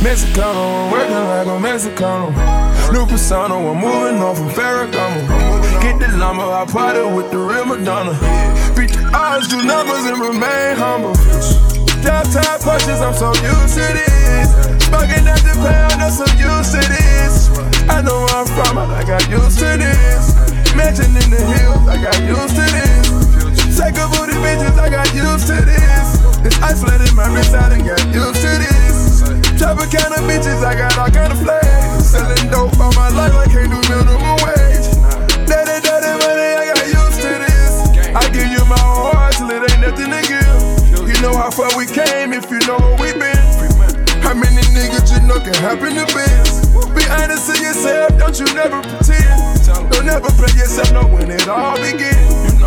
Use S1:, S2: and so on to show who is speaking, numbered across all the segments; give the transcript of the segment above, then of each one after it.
S1: Mexicano, I'm working like a Mexicano. New persona, I'm moving on from Ferragamo. Get the llama, I party with the real Madonna. Beat the odds, do numbers, and remain humble. Downtown punches, I'm so used to this. Smoking at the pound, I'm so used to this. I know where I'm from, I got used to this. Mansion in the hills, I got used to this. Take a booty bitches, I got used to this. It's isolated my wrist, I done got used to this. Chopper kind of bitches, I got all kind of flags. Selling dope all my life, I can't do minimum wage. Daddy money, I got used to this. I give you my whole heart till it ain't nothing to give. You know how far we came if you know where we been. How many niggas you know can happen to biz? Be honest to yourself, don't you never pretend. Don't ever play yourself, know when it all begins.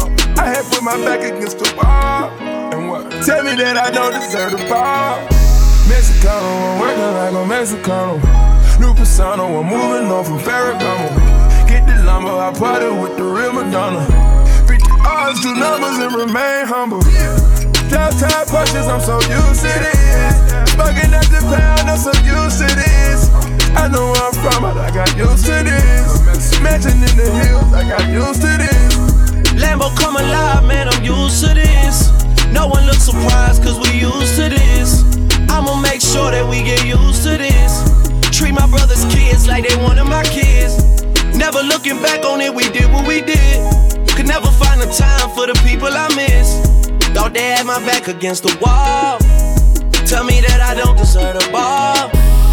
S1: I had put my back against the wall. And what? Tell me that I don't deserve the ball. Mexicano, I'm working like a Mexicano. New persona, I'm moving on from Ferragamo. Get the llama, I party with the real Madonna. Beat the odds, do numbers, and remain humble. Downtown punches, I'm so used to this. Smoking at the pound, I'm so used to this. I know where I'm from, I got used to this. Mansion in the hills, I got used to this.
S2: Lambo come alive, man, I'm used to this. No one looks surprised, cause we used to this. I'ma make sure that we get used to this. Treat my brother's kids like they one of my kids. Never looking back on it, we did what we did. Could never find the time for the people I miss. Thought they had my back against the wall. Tell me that I don't deserve the ball.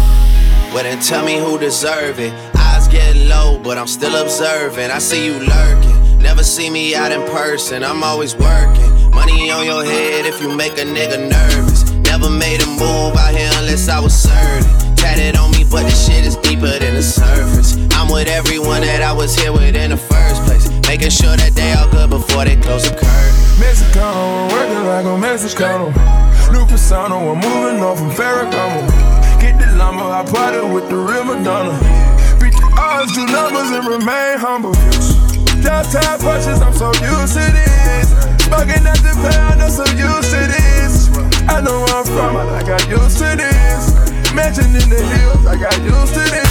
S2: Well then tell me who deserve it. Eyes get low, but I'm still observing. I see you lurking. Never see me out in person, I'm always working. Money on your head if you make a nigga nervous. Never made a move out here unless I was certain. Tatted on me, but this shit is deeper than the surface. I'm with everyone that I was here with in the first place. Making sure that they all good before they close the curtain.
S1: Mexicano, I'm working like a Mexicano. New persona, I'm moving on from Ferragamo. Get the llama, I party with the real Madonna. Beat the odds, do numbers, and remain humble. Downtown punches, I'm so used to this. Smoking at the pound, I'm so used to this. I know where I'm from, I got used to this. Mansion in the hills, I got used to this.